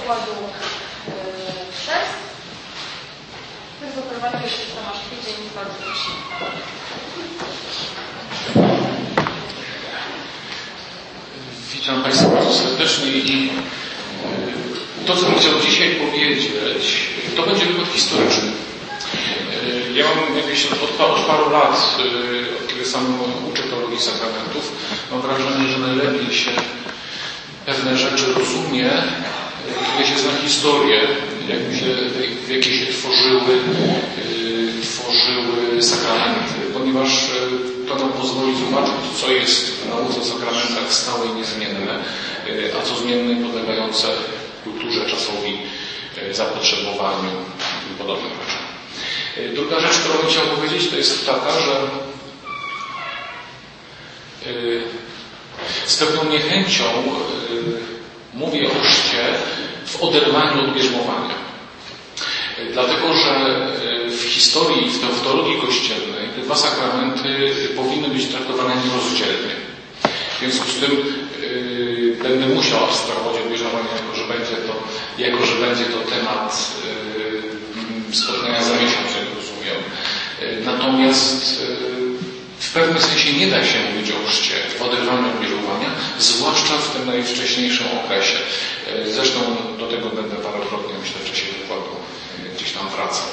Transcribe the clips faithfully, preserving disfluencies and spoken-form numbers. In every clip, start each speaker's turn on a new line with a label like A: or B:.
A: pokładu chrzest. Który zaprowadził jeszcze Tomasz Kwiecień. Bardzo proszę.
B: Witam Państwa bardzo serdecznie i to, co bym chciał dzisiaj powiedzieć, to będzie wykład historyczny. Ja mam jakieś od, od paru lat, od kiedy sam uczę teologii sakramentów, mam wrażenie, że najlepiej się pewne rzeczy rozumie, kiedy się zna historię, jak się, w jakiej się tworzyły, tworzyły sakramenty, ponieważ to nam pozwoli zobaczyć, co jest w nauce o sakramentach stałe i niezmienne, a co zmienne i podlegające kulturze, czasowi, zapotrzebowaniu i podobnym rzeczom. Druga rzecz, którą bym chciał powiedzieć, to jest taka, że z pewną niechęcią mówię o chrzcie w oderwaniu od bierzmowania. Dlatego, że w historii, w teologii kościelnej te dwa sakramenty powinny być traktowane nierozdzielnie. W związku z tym yy, będę musiał abstrahować od bierzmowania, jako że będzie to, jako, że będzie to temat yy, spotkania za miesiąc, jak rozumiem. Yy, natomiast yy, w pewnym sensie nie da się mówić o chrzcie w oderwaniu od bierzmowania, zwłaszcza w tym najwcześniejszym okresie. Yy, zresztą do tego będę parokrotnie, myślę, w czasie wykładu gdzieś tam wracał.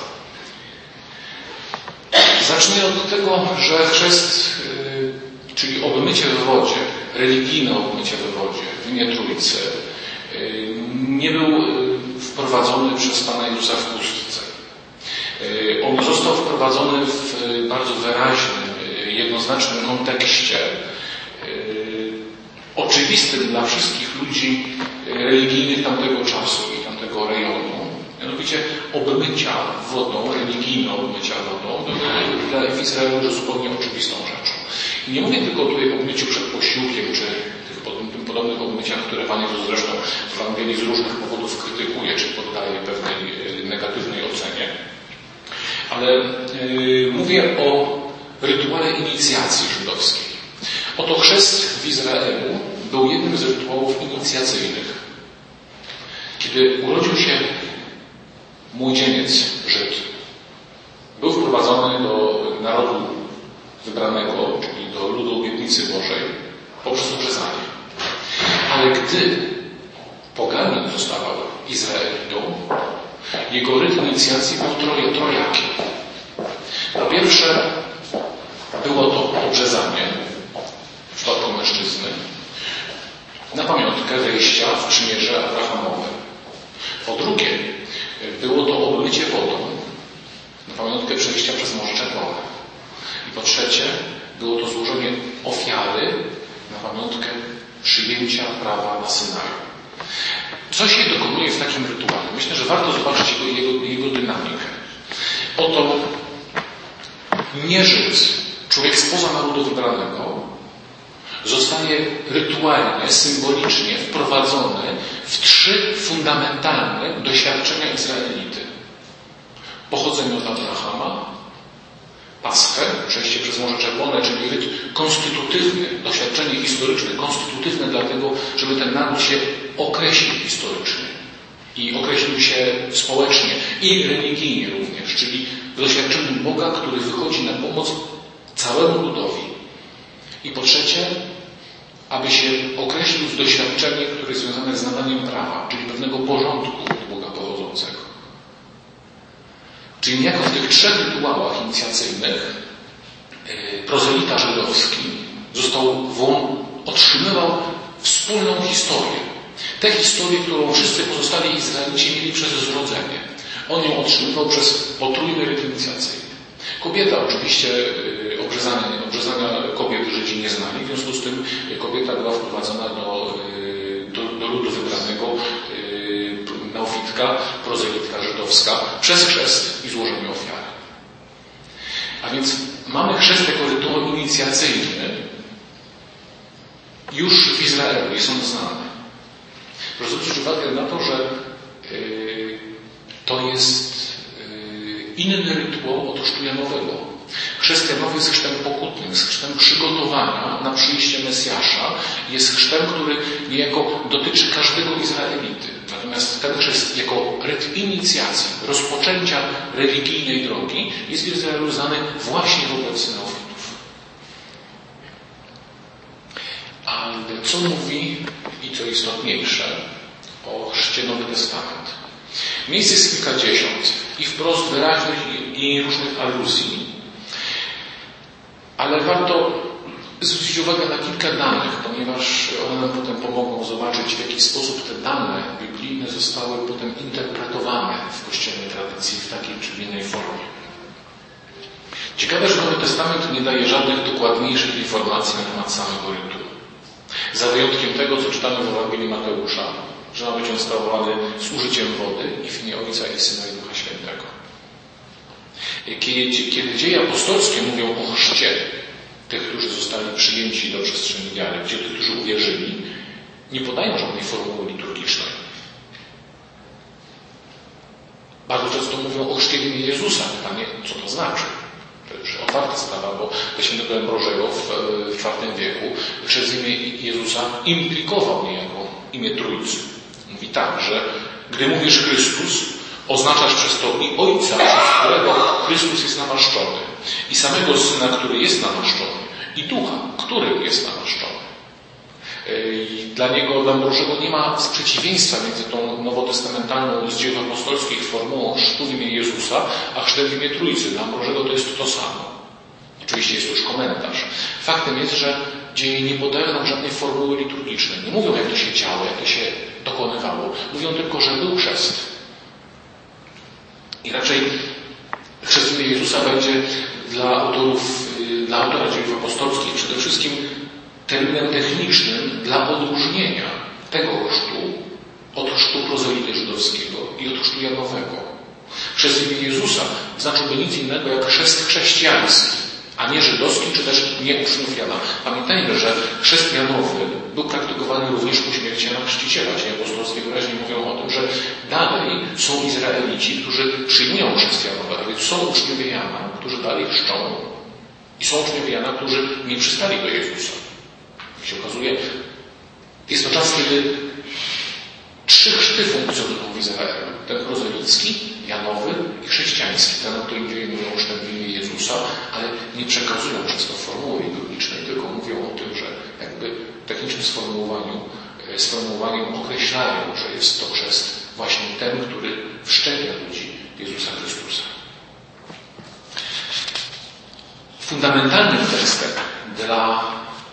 B: Zacznę od tego, że chrzest, yy, czyli obmycie w wodzie, religijne obmycie w wodzie w imię Trójcy, yy, nie był yy, wprowadzony przez Pana Jezusa w pustce. Yy, on został wprowadzony w yy, bardzo wyraźnym, yy, jednoznacznym kontekście, yy, oczywistym dla wszystkich ludzi yy, religijnych tamtego czasu i tamtego rejonu. Mianowicie obmycia wodą, religijne obmycia wodą, dla w Izraelu zupełnie oczywistą rzeczą. I nie mówię tylko tutaj o obmyciu przed posiłkiem, czy tych tym podobnych obmyciach, które Pan Jezus zresztą w Ewangelii z różnych powodów krytykuje, czy poddaje pewnej negatywnej ocenie. Ale yy, mówię o rytuale inicjacji żydowskiej. Oto chrzest w Izraelu był jednym z rytuałów inicjacyjnych. Kiedy urodził się młodzieniec Żyd, był wprowadzony do narodu wybranego, czyli do ludu obietnicy Bożej, poprzez obrzezanie. Ale gdy poganin zostawał Izraelitą, jego ryt inicjacji był troje, trojaki. Po pierwsze, było to obrzezanie w przypadku mężczyzny na pamiątkę wejścia w przymierze Abrahamowe. Po drugie, było to obmycie wodą na pamiątkę przejścia przez Morze Czerwone. I po trzecie, było to złożenie ofiary na pamiątkę przyjęcia prawa na Synaju. Co się dokonuje w takim rytuale? Myślę, że warto zobaczyć jego, jego, jego dynamikę. Oto nie Żyd, człowiek spoza narodu wybranego, zostaje rytualnie, symbolicznie wprowadzony w trzy fundamentalne doświadczenia Izraelity. Pochodzenie od Abrahama, Paschę, przejście przez Morze Czerwone, czyli ryt konstytutywny, doświadczenie historyczne, konstytutywne dlatego, żeby ten naród się określił historycznie i określił się społecznie i religijnie również, czyli w doświadczeniu Boga, który wychodzi na pomoc całemu ludowi. I po trzecie, aby się określił w doświadczenie, które jest związane z nadaniem prawa, czyli pewnego porządku od Boga pochodzącego. Czyli niejako w tych trzech rytuałach inicjacyjnych prozelita żydowski został, otrzymywał wspólną historię. Tę historię, którą wszyscy pozostali Izraelici mieli przez zrodzenie. On ją otrzymywał przez potrójny ryt inicjacyjny. Kobieta oczywiście obrzezania, obrzezania kobiet Żydzi nie znali, w związku z tym kobieta była wprowadzona do, do, do ludu wybranego, neofitka, prozelitka żydowska, przez chrzest i złożenie ofiary. A więc mamy chrzest jako rytuał inicjacyjny już w Izraelu, jest on znany. Proszę zwrócić uwagę na to, że yy, to jest inny rytuał od chrztu janowego. Chrzest janowy jest chrztem pokutnym, jest chrztem przygotowania na przyjście Mesjasza, jest chrztem, który niejako dotyczy każdego Izraelity. Natomiast ten chrzest ryt inicjacji, rozpoczęcia religijnej drogi jest w Izraelu znany właśnie wobec neofitów. Ale co mówi, i co istotniejsze, o chrzcie Nowy Testament? Miejsc jest kilkadziesiąt i wprost wyraźnych i różnych aluzji, ale warto zwrócić uwagę na kilka danych, ponieważ one nam potem pomogą zobaczyć, w jaki sposób te dane biblijne zostały potem interpretowane w kościelnej tradycji w takiej czy w innej formie. Ciekawe, że Nowy Testament nie daje żadnych dokładniejszych informacji na temat samego rytu. Za wyjątkiem tego, co czytamy w Ewangelii Mateusza, że ma być on sprawowany z użyciem wody i w imię Ojca i Syna i Ducha Świętego. Kiedy, kiedy dzieje apostolskie mówią o chrzcie tych, którzy zostali przyjęci do przestrzeni wiary, gdzie tych, którzy uwierzyli, nie podają żadnej formuły liturgicznej. Bardzo często mówią o chrzcie w imię Jezusa. Pytanie, co to znaczy? To już otwarta sprawa, bo do świętego Ambrożego w, w czwartym wieku przez imię Jezusa implikował niejako imię Trójcy. Mówi tak, że gdy mówisz Chrystus, oznaczasz przez to i Ojca, przez którego Chrystus jest namaszczony, i samego Syna, który jest namaszczony, i Ducha, którym jest namaszczony. I dla niego, dla Ambrożego, nie ma przeciwieństwa między tą nowotestamentalną z dzieł apostolskich formułą chrztu w imię Jezusa, a chrztem w imię Trójcy. Dla Ambrożego to jest to samo. Oczywiście jest to już komentarz. Faktem jest, że dzieje nie podają nam żadnej formuły liturgicznej. Nie mówią, jak to się działo, jak to się dokonywało. Mówią tylko, że był chrzest. I raczej chrzest w imię Jezusa będzie dla autorów, dla autora dziejów apostolskich przede wszystkim terminem technicznym dla odróżnienia tego chrztu od chrztu prozolity żydowskiego i od chrztu janowego. Chrzest w imię Jezusa znaczyłby nic innego jak chrzest chrześcijański, a nie żydowski, czy też nie uczniów Jana. Pamiętajmy, że chrzest janowy był praktykowany również po śmierci Jana Chrzciciela. Dzieje apostolskie wyraźnie mówią o tym, że dalej są Izraelici, którzy przyjmują chrzest janowy, a więc są uczniowie Jana, którzy dalej chrzczą, i są uczniowie Jana, którzy nie przystali do Jezusa. Jak się okazuje, jest to czas, kiedy trzy chrzty funkcjonują w Izraelu. Ten prozelicki, janowy i chrześcijański. Ten, o którym dzieje mówią o chrztem w imię Jezusa, ale nie przekazują przez to formuły liturgicznej, tylko mówią o tym, że jakby w technicznym sformułowaniu, sformułowaniem określają, że jest to chrzest właśnie ten, który wszczepia ludzi Jezusa Chrystusa. Fundamentalnym tekstem dla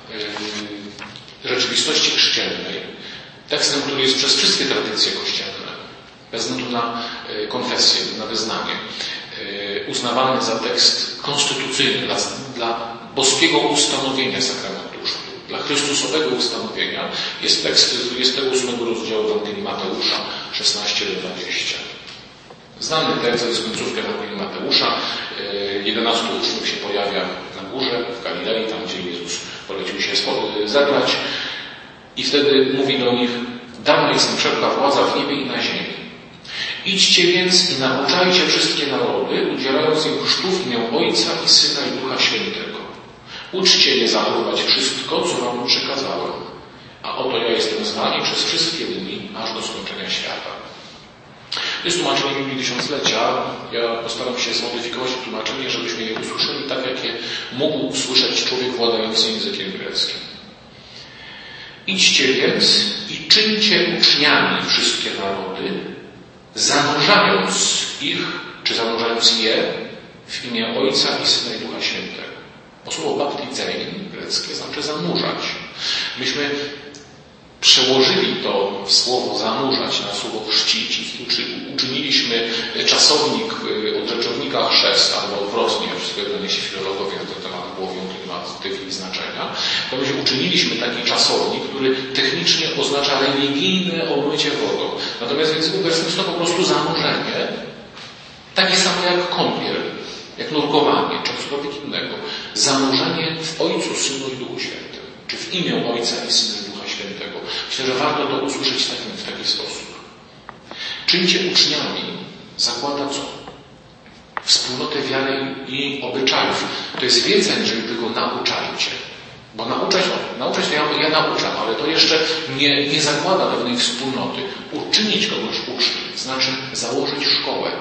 B: yy, rzeczywistości chrzcielnej, tekstem, który jest przez wszystkie tradycje kościelne, bez względu na y, konfesję, na wyznanie, y, uznawany za tekst konstytucyjny dla, dla boskiego ustanowienia sakramentu chrztu, dla chrystusowego ustanowienia, jest tekst z dwudziestego ósmego rozdziału Ewangelii Mateusza szesnaście do dwudziestu. Znany tekst, to jest końcówka Ewangelii Mateusza. Jedenastu uczniów się pojawia na górze w Galilei, tam gdzie Jezus polecił się zebrać, i wtedy mówi do nich: dana jest mi wszelka władza w niebie i na ziemi. Idźcie więc i nauczajcie wszystkie narody, udzielając im chrztu w imię Ojca i Syna i Ducha Świętego. Uczcie je zachowywać wszystko, co wam przekazałem. A oto ja jestem z wami przez wszystkie dni, aż do skończenia świata. To jest tłumaczenie Biblii Tysiąclecia. Ja postaram się zmodyfikować tłumaczenie, żebyśmy je usłyszeli tak, jak je mógł usłyszeć człowiek władający językiem greckim. Idźcie więc i czyńcie uczniami wszystkie narody, zanurzając ich, czy zanurzając je w imię Ojca i Syna i Ducha Świętego. Bo słowo baptizein greckie znaczy zanurzać. Myśmy przełożyli to słowo zanurzać na słowo chrzcić i uczyniliśmy czasownik od rzeczownika chrzest, albo odwrotnie, wszystko jedno niesie filologowie na ten temat głowią klimatyki i znaczenia, to myśmy uczyniliśmy taki czasownik, który technicznie oznacza religijne obmycie wodą. Natomiast w języku greckim jest to po prostu zanurzenie, takie samo jak kąpiel, jak nurkowanie, czy cokolwiek innego. Zanurzenie w Ojcu, Synu i Duchu Świętym, czy w imię Ojca i Syna i Ducha Świętego. Myślę, że warto to usłyszeć w taki, w taki sposób. Czyńcie uczniami zakłada co? Wspólnotę wiary i obyczajów. To jest więcej niż tylko nauczajcie. Bo nauczać, nauczać to ja, ja nauczam, ale to jeszcze nie, nie zakłada pewnej wspólnoty. Uczynić kogoś uczniem. znaczy założyć szkołę.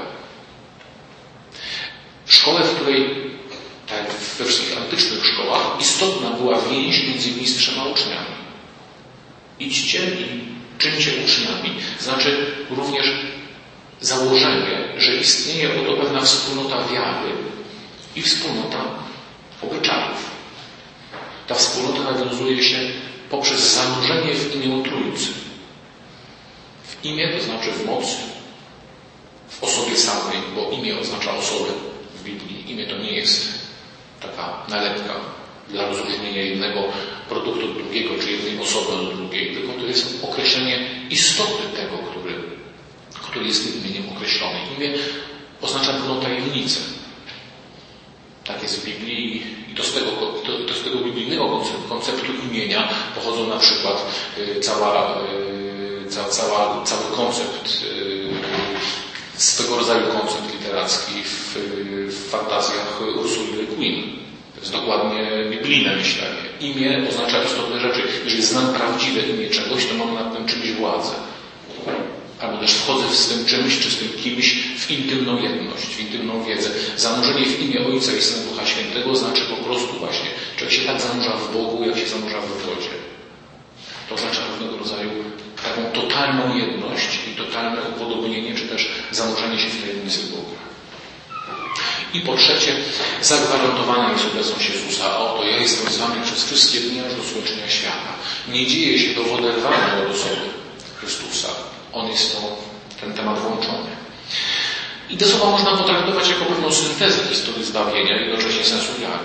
B: Szkołę, w której, tak jak we wszystkich antycznych szkołach, istotna była więź między mistrzem a uczniami. Idźcie i czyńcie uczniami. Znaczy również założenie, że istnieje oto pewna wspólnota wiary i wspólnota obyczajów. Ta wspólnota nawiązuje się poprzez zanurzenie w imię Trójcy. W imię to znaczy w mocy, w osobie samej, bo imię oznacza osobę w Biblii. Imię to nie jest taka nalepka dla rozróżnienia jednego produktu od drugiego, czy jednej osoby od drugiej, tylko to jest określenie istoty tego, który, który jest tym imieniem określony. Imię oznacza pewną tajemnicę. Tak jest w Biblii i to z tego, to, to z tego biblijnego konceptu, konceptu imienia pochodzą na przykład y, cała, y, ca, cała, cały koncept, y, swego rodzaju koncept literacki w, w fantazjach Ursuli Le Guin. To jest dokładnie biblijne myślenie. Imię oznacza istotne rzeczy. Jeżeli znam prawdziwe imię czegoś, to mam nad tym czymś władzę. Albo też wchodzę z tym czymś, czy z tym kimś w intymną jedność, w intymną wiedzę. Zanurzenie w imię Ojca i Syna Ducha Świętego znaczy po prostu właśnie, człowiek się tak zanurza w Bogu, jak się zanurza w wodzie. To oznacza pewnego rodzaju taką totalną jedność i totalne upodobnienie, czy też zanurzenie się w tajemnicy Boga. I po trzecie, zagwarantowana jest obecność Jezusa. A oto ja jestem z wami przez wszystkie dni aż do skończenia świata. Nie dzieje się to w oderwaniu od osoby Chrystusa. On jest to, ten temat włączony. I te słowa można potraktować jako pewną syntezę historii zbawienia i jednocześnie sensu wiary.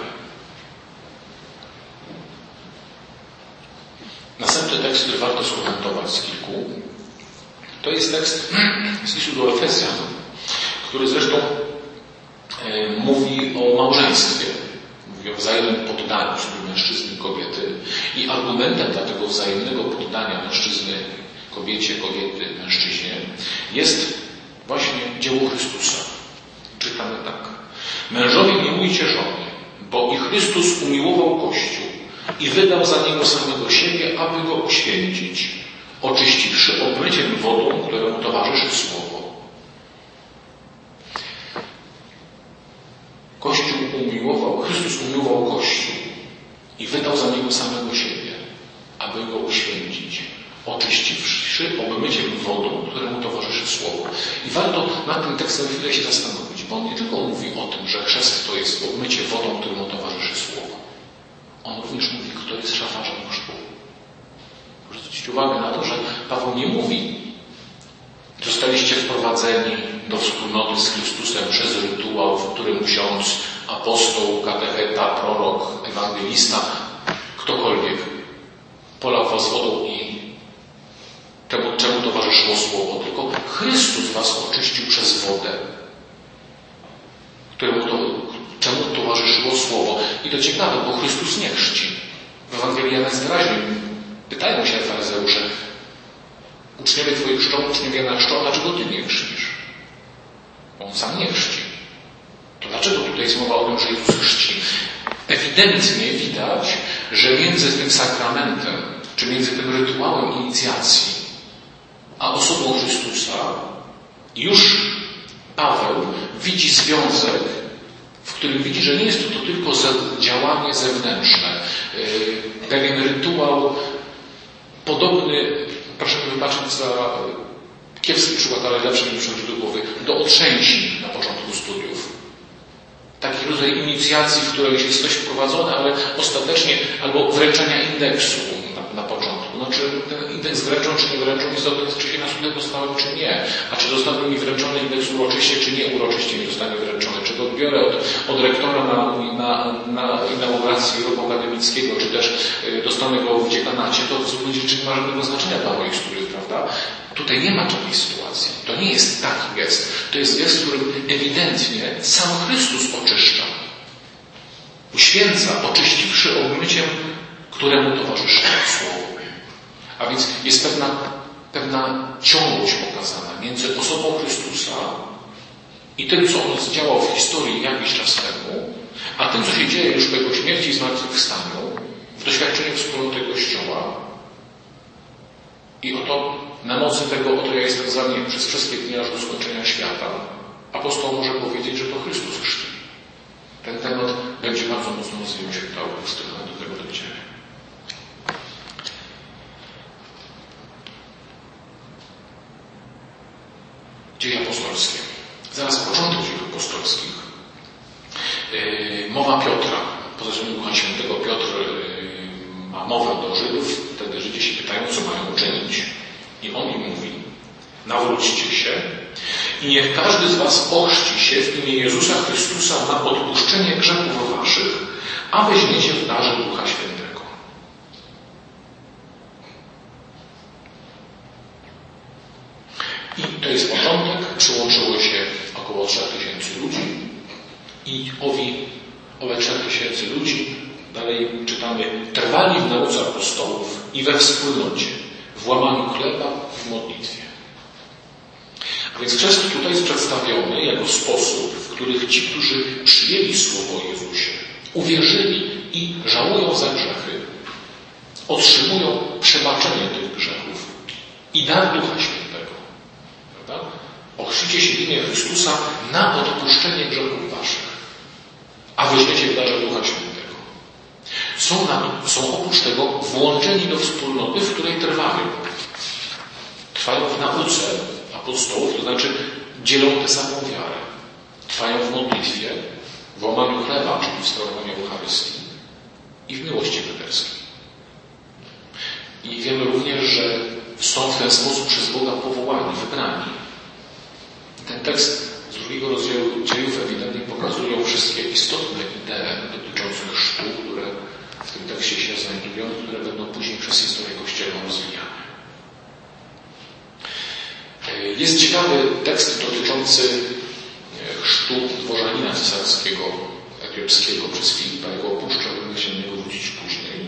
B: Następny tekst, który warto skomentować z kilku, to jest tekst z listu do Efezjan, który zresztą e, mówi o małżeństwie. Mówi o wzajemnym poddaniu sobie mężczyzny i kobiety. I argumentem dla tego wzajemnego poddania mężczyzny kobiecie, kobiety, mężczyźnie jest właśnie dzieło Chrystusa. Czytamy tak. Mężowie, miłujcie żony, bo i Chrystus umiłował Kościół i wydał za niego samego siebie, aby go uświęcić, oczyściwszy obmyciem wodą, któremu towarzyszy Słowo. Kościół umiłował, Chrystus umiłował Kościół i wydał za niego samego siebie, aby go uświęcić, oczyściwszy obmyciem wodą, któremu towarzyszy Słowo. I warto nad tym tekstem chwilę się zastanowić, bo on nie tylko mówi o tym, że chrzest to jest obmycie wodą, któremu towarzyszy Słowo. On również mówi, kto jest szafarzem chrztu. Proszę zwrócić uwagę na to, że Paweł nie mówi, zostaliście wprowadzeni do wspólnoty z Chrystusem przez rytuał, w którym ksiądz, apostoł, katecheta, prorok, ewangelista, ktokolwiek polał was wodą i Czemu, czemu towarzyszyło Słowo? Tylko Chrystus was oczyścił przez wodę, któremu to, czemu towarzyszyło Słowo. I to ciekawe, bo Chrystus nie chrzci. W Ewangelii Jana jest wyraźnie. Pytają się faryzeusze, uczniowie twoi chrzczą, uczniowie Jana chrzczą, dlaczego ty nie chrzcisz? On sam nie chrzci. To dlaczego tutaj jest mowa o tym, że Jezus chrzci? Ewidentnie widać, że między tym sakramentem, czy między tym rytuałem inicjacji, a osobą Chrystusa już Paweł widzi związek, w którym widzi, że nie jest to tylko działanie zewnętrzne, pewien rytuał podobny, proszę mi wybaczyć za kiepski przykład, ale lepszy mi przychodzi do głowy, do otrzęsin na początku studiów. Taki rodzaj inicjacji, w której jest coś wprowadzone, ale ostatecznie, albo wręczenia indeksu na, na początku. No, czy ten indeks wręczą, czy nie wręczą, istotne jest, czy się na studiach dostałem, czy nie. A czy zostanie mi wręczony indeks uroczyście, czy nie uroczyście mi zostanie wręczony. Czy go odbiorę od, od rektora na, na, na inauguracji roku akademickiego, czy też y, dostanę go w dziekanacie, to w zupełnie rzeczy nie ma żadnego znaczenia dla moich studiów, prawda? Tutaj nie ma takiej sytuacji. To nie jest taki gest. To jest gest, w którym ewidentnie sam Chrystus oczyszcza. Uświęca, oczyściwszy obmyciem, któremu towarzyszy Słowo. A więc jest pewna, pewna ciągłość pokazana między osobą Chrystusa i tym, co On zdziałał w historii jakiś czas temu, a tym, co się dzieje już po Jego śmierci i zmartwychwstaniu, w doświadczeniu wspólnoty Kościoła. I oto na mocy tego, oto ja jestem z wami przez wszystkie dni aż do skończenia świata, apostoł może powiedzieć, że to Chrystus chrzci. Ten temat będzie bardzo mocno rozwijał się w Augustynach, do tego dojdziemy. Dzieje apostolskie. Zaraz początek dziejów apostolskich. Yy, mowa Piotra. Po zesłaniu Ducha Świętego Piotr yy, ma mowę do Żydów. Wtedy Żydzi się pytają, co mają uczynić. I on im mówi: nawróćcie się i niech każdy z was ochrzci się w imię Jezusa Chrystusa na odpuszczenie grzechów waszych, a weźmiecie w darze Ducha Świętego. I to jest początek. Przyłączyło się około trzech tysięcy ludzi i owi, owe trzech tysięcy ludzi, dalej czytamy, trwali w nauce apostołów i we wspólnocie, w łamaniu chleba i w modlitwie. A więc chrzest tutaj jest przedstawiony jako sposób, w których ci, którzy przyjęli Słowo o Jezusie, uwierzyli i żałują za grzechy, otrzymują przebaczenie tych grzechów i dar Ducha Świętego. Prawda? Ochrzcicie się w imię Chrystusa na odpuszczenie grzechów waszych, a weźmiecie w darze Ducha Świętego. Są, na, są oprócz tego włączeni do wspólnoty, w której trwają. Trwają w nauce apostołów, to znaczy dzielą tę samą wiarę. Trwają w modlitwie, w łamaniu chleba, czyli w sprawowaniu Eucharystii i w miłości braterskiej. I wiemy również, że są w ten sposób przez Boga powołani, wybrani. Ten tekst z drugiego rozdziału dziejów ewidentnie pokazują wszystkie istotne idee dotyczące chrztu, które w tym tekście się znajdują, które będą później przez historię Kościoła rozwijane. Jest ciekawy tekst dotyczący chrztu dworzanina cesarskiego etiopskiego przez Filipa. Jego opuszcza, będę się do niego wrócić później.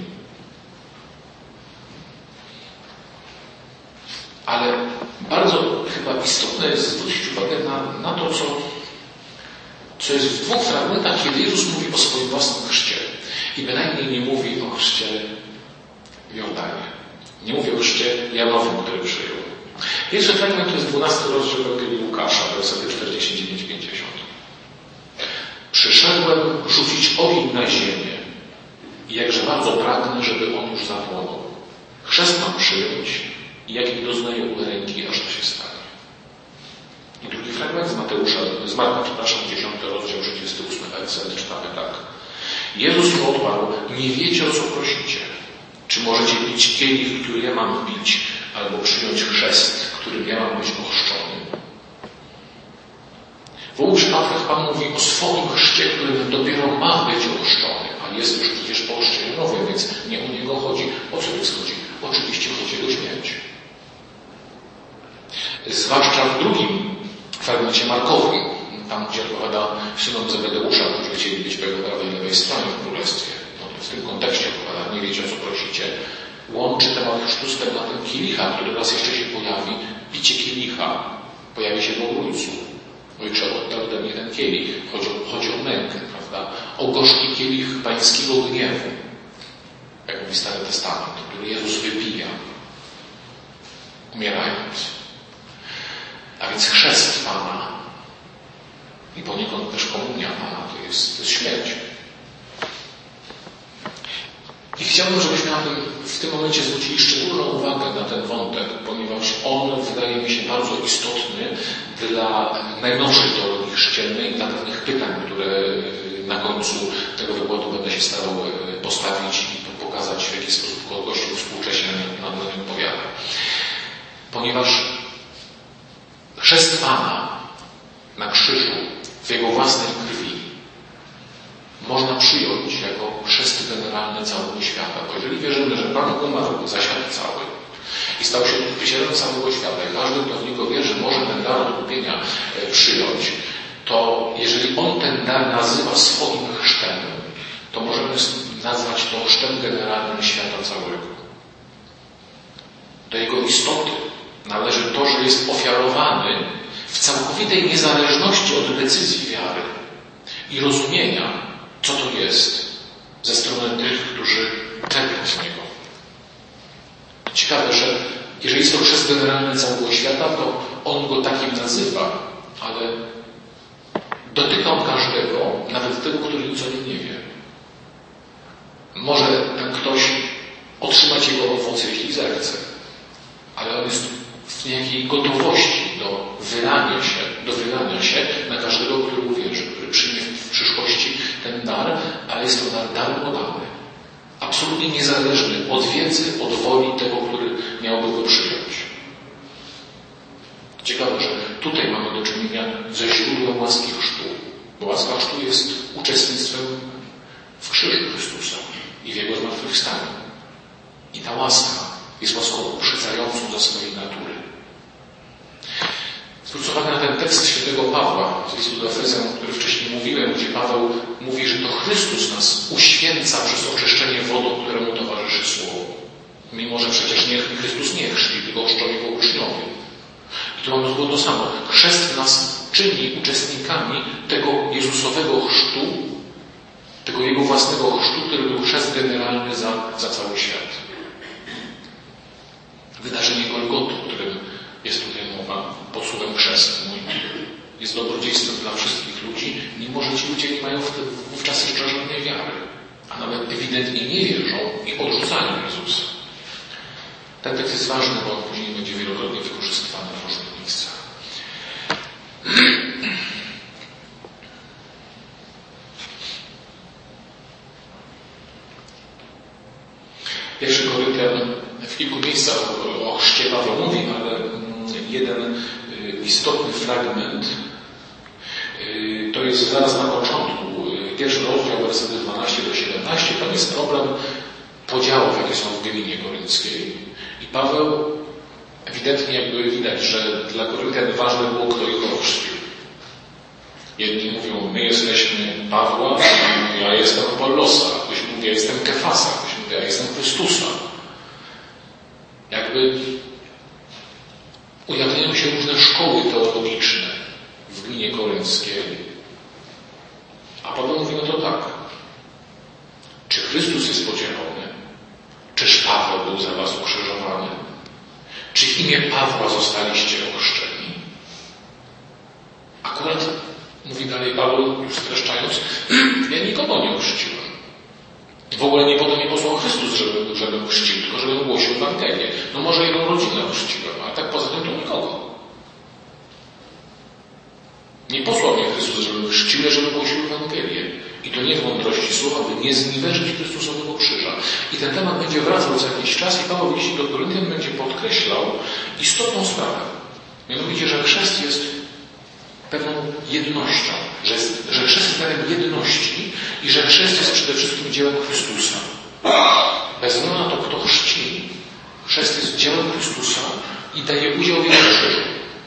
B: Ale bardzo chyba istotne jest zwrócić uwagę na, na to, co, co jest w dwóch fragmentach, kiedy Jezus mówi o swoim własnym chrzcie. I bynajmniej nie mówi o chrzcie w Jordanie. Nie mówi o chrzcie janowym, który przyjął. Pierwszy fragment to jest dwunasty rozdział Ewangelii Łukasza, wersety czterdzieści dziewięć pięćdziesiąt. Przyszedłem rzucić ogień na ziemię i jakże bardzo pragnę, żeby on już zapłonął. Chrzest mam przyjąć i jaki doznaję u ręki, aż to się stanie. I drugi fragment z Mateusza, z Marka, przepraszam, dziesiąty rozdział, trzydziesty ósmy werset, czytamy tak. Jezus mu odparł: nie wiecie, o co prosicie. Czy możecie pić kielich, który ja mam pić, albo przyjąć chrzest, którym ja mam być ochrzczony? W obu przypadkach Pan mówi o swoim chrzcie, którym dopiero ma być ochrzczony, a jest już przecież po ochrzczeniu nowym, więc nie o niego chodzi. O co więc chodzi? Oczywiście chodzi o śmierć. Zwłaszcza w drugim fragmencie Markowym, tam gdzie opowiada synom Zebedeusza, którzy chcieli być po jego prawej i lewej stronie w królestwie. No, w tym kontekście opowiada, nie wiecie, o co prosicie. Łączy temat chrztu z tematem kielicha, który raz jeszcze się pojawi. Picie kielicha pojawi się w obrójcu. Ojcze, oddał ode mnie ten kielich. Chodzi o, chodzi o mękę, prawda? O gorzki kielich pańskiego gniewu, jak mówi Stary Testament, który Jezus wypija, umierając. A więc chrzest Pana i poniekąd też komunia Pana to jest, to jest śmierć. I chciałbym, żebyśmy na tym, w tym momencie zwrócili szczególną uwagę na ten wątek, ponieważ on wydaje mi się bardzo istotny dla najnowszej teologii chrzcielnej, dla pewnych pytań, które na końcu tego wykładu będę się starał postawić i pokazać, w jaki sposób Kościół współcześnie nad tym odpowiada. Ponieważ chrzest Pana na krzyżu w Jego własnej krwi można przyjąć jako chrzest generalny całego świata. Bo jeżeli wierzymy, że Pan umarł za świat cały i stał się odkupicielem całego świata i każdy, kto w Niego wierzy, może ten dar odkupienia przyjąć, to jeżeli On ten dar nazywa swoim chrztem, to możemy nazwać to chrztem generalnym świata całego. Do Jego istoty należy to, że jest ofiarowany w całkowitej niezależności od decyzji wiary i rozumienia, co to jest ze strony tych, którzy czerpią z Niego. Ciekawe, że Jeżeli jest to chrzest generalny całego świata, to on go takim nazywa, ale dotyka on każdego, nawet tego, który nic o nim nie wie. Może ten ktoś otrzymać jego owoce, jeśli zechce, ale on jest w niejakiej gotowości do wylania się, do wylania się na każdego, który uwierzy, który przyjmie w przyszłości ten dar, ale jest to dar darmo dany. Absolutnie niezależny od wiedzy, od woli tego, który miałby go przyjąć. Ciekawe, że tutaj mamy do czynienia ze źródłem łaski chrztu, bo łaska chrztu jest uczestnictwem w krzyżu Chrystusa i w Jego zmartwychwstaniu. I ta łaska jest łaską uprzedzającą za swojej natury. Zwróć uwagę na ten tekst świętego Pawła z listu do Efezjan, o którym wcześniej mówiłem, gdzie Paweł mówi, że to Chrystus nas uświęca przez oczyszczenie wodą, któremu towarzyszy Słowo. Mimo, że przecież nie Chrystus nie chrzci, tylko chrzczą Jego uczniowie. I tu mamy to samo. Chrzest nas czyni uczestnikami tego Jezusowego chrztu, tego Jego własnego chrztu, który był chrzest generalny za, za cały świat. Wydarzenie Golgoty, o którym jest tutaj mowa, pod słowem chrzest mój, jest dobrodziejstwem dla wszystkich ludzi, mimo że ci ludzie nie mają wówczas jeszcze żadnej wiary, a nawet ewidentnie nie wierzą i odrzucają Jezusa. Ten tekst jest ważny, bo on później będzie wielokrotnie wykorzystywany w różnych miejscach. Pierwszy Koryntian w kilku miejscach o chrzcie Paweł mówi, ale jeden istotny fragment to jest zaraz na początku, pierwszy rozdział, wersety dwanaście do siedemnaście, tam jest problem podziałów, jakie są w gminie korynckiej. I Paweł ewidentnie jakby widać, że dla Koryntian ważne było, kto ich ochrzcił. Jedni mówią, my jesteśmy Pawła, ja jestem Apollosa, ktoś mówi, ja jestem Kefasa, ktoś mówi, ja jestem Chrystusa. Jakby ujawniają się różne szkoły teologiczne w gminie korynckiej. A Paweł mówi, no to tak. Czy Chrystus jest podzielony? Czyż Paweł był za was ukrzyżowany? Czy w imię Pawła zostaliście ochrzczeni? Akurat, mówi dalej Paweł, już streszczając, ja nikogo nie ochrzciłem. W ogóle nie po to nie posłał Chrystus, żeby, żebym chrzcił, tylko żebym głosił Ewangelię. No może jego rodzinę ochrzciłem, a tak poza tym to nikogo. Nie posłał mnie Chrystus, żebym chrzcił, ale żebym głosił Ewangelię. I to nie w mądrości słowa, by nie zniweczyć Chrystusowego krzyża. I ten temat będzie wracał za jakiś czas i Paweł w liście do Koryntian będzie podkreślał istotną sprawę. Mianowicie, że chrzest jest pewną jednością, że, jest, że chrzest jest darem jedności i że chrzest jest przede wszystkim dziełem Chrystusa. Bez względu na to, kto chrzci, chrzest jest dziełem Chrystusa i daje udział w Jego krzyżu.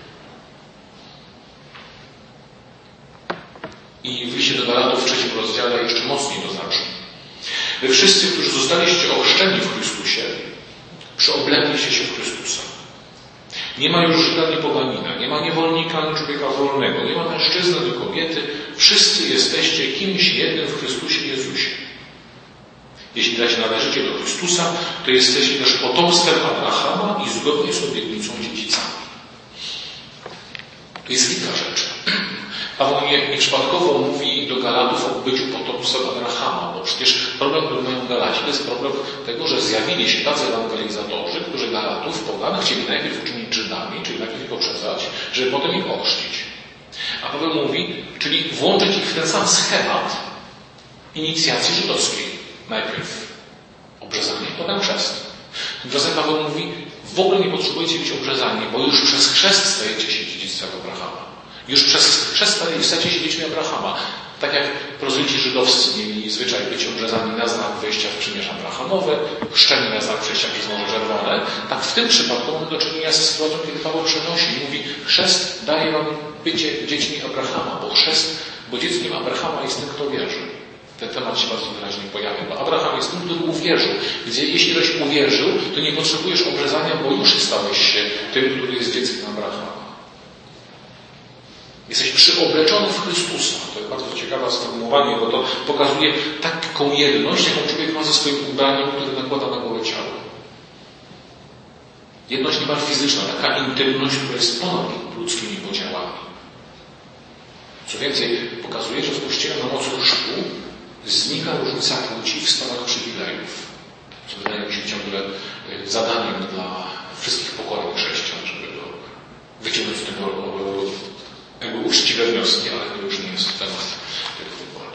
B: I w liście do Galatów w trzecim rozdziale jeszcze mocniej to znaczy. Wy wszyscy, którzy zostaliście ochrzczeni w Chrystusie, przyoblekliście się w Chrystusa. Nie ma już Żyda ani poganina, nie ma niewolnika ani człowieka wolnego, nie ma mężczyzny ani kobiety. Wszyscy jesteście kimś jednym w Chrystusie Jezusie. Jeśli zaś należycie do Chrystusa, to jesteście też potomstwem Abrahama i zgodnie z obietnicą dziedzicami. To jest kilka rzeczy. Paweł nie, nieprzypadkowo mówi do Galatów o byciu potomstwem Abrahama, bo przecież problem, który mają Galaci, to jest problem tego, że zjawili się tacy ewangelizatorzy, którzy Galatów, poganych, chcieli najpierw uczynić Żydami, czyli najpierw ich oprzedzać, żeby potem ich ochrzcić. A Paweł mówi, czyli włączyć ich w ten sam schemat inicjacji żydowskiej. Najpierw obrzezanie, potem chrzest. Tymczasem Paweł mówi, w ogóle nie potrzebujecie być obrzezani, bo już przez chrzest stajecie się dziedzictwem Abrahama. Już przez chrzest stajecie się dziećmi Abrahama. Tak jak prozelici żydowscy mieli zwyczaj być obrzezani na znak wejścia w przymierze Abrahamowe, chrzczeni na znak przejścia przez Morze Czerwone, tak w tym przypadku mamy do czynienia ze sytuacją, kiedy Paweł przenosi i mówi, chrzest daje wam bycie dziećmi Abrahama, bo chrzest, bo dzieckiem Abrahama jest ten, kto wierzy. Ten temat się bardzo wyraźnie pojawia, bo Abraham jest tym, który uwierzył. Gdzie jeśli ktoś uwierzył, to nie potrzebujesz obrzezania, bo już stałeś się tym, który jest dzieckiem Abrahama. Jesteś przyobleczony w Chrystusa. To jest bardzo ciekawe sformułowanie, bo to pokazuje taką jedność, jaką człowiek ma ze swoim ubraniem, które nakłada na głowę ciało. Jedność niemal fizyczna, taka intymność, która jest ponad ludzkimi podziałami. Co więcej, pokazuje, że w Kościele na mocy chrztu znika różnica płci w sprawach przywilejów. Co wydaje mi się ciągle zadaniem dla wszystkich pokoleń chrześcijan, żeby go wyciągnąć z tego jakby uczciwe wnioski, ale to już nie jest temat tego wykładu.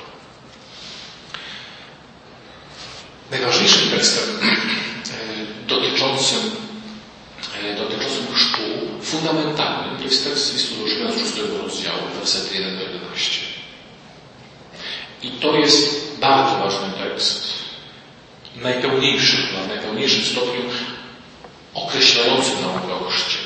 B: Najważniejszym tekstem dotyczącym, dotyczącym chrztu, fundamentalnym, jest tekst listu do Rzymian z szóstego rozdziału, wersety jeden do jedenastu. I to jest bardzo ważny tekst, najpełniejszy, w najpełniejszym stopniu określający naukę o chrzcie.